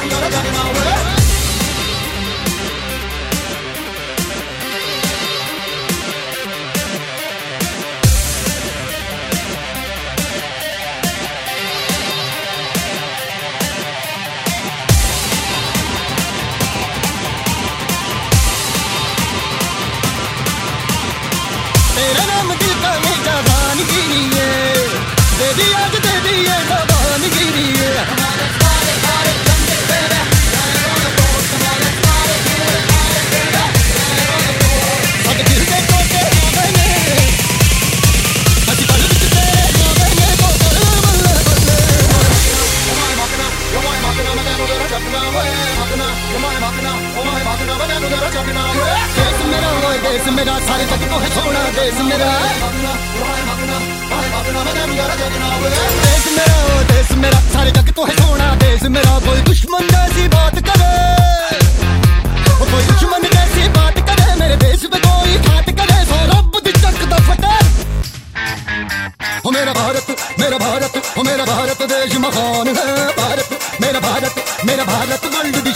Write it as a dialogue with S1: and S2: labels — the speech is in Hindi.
S1: तेरा नाम दिल का में जबान गिरी है, दे दिया आज दे दिए जबान गिरी है। हमारे सारे सारे चंदे तेरे सब दिल के कोटे बने, हसी पल विच तेरे बने को बल्ले बल्ले बल्ले। ओमाय माकना मैं तेनू तेरा चकना वे माकना, ओमाय माकना मैं तेनू तेरा चकना वे। देश मेरा सारे तक तो है सोना देश मेरा, देश मेरा सारे तक तो है सोना देश मेरा। कोई दुश्मन जैसी बात करे, कोई दुश्मन जैसी बात करे, मेरे देश पे कोई घात करे, सो रब दी चक दा फटे। हो मेरा भारत हो मेरा भारत देश महान है, भारत मेरा भारत वर्ल्ड दी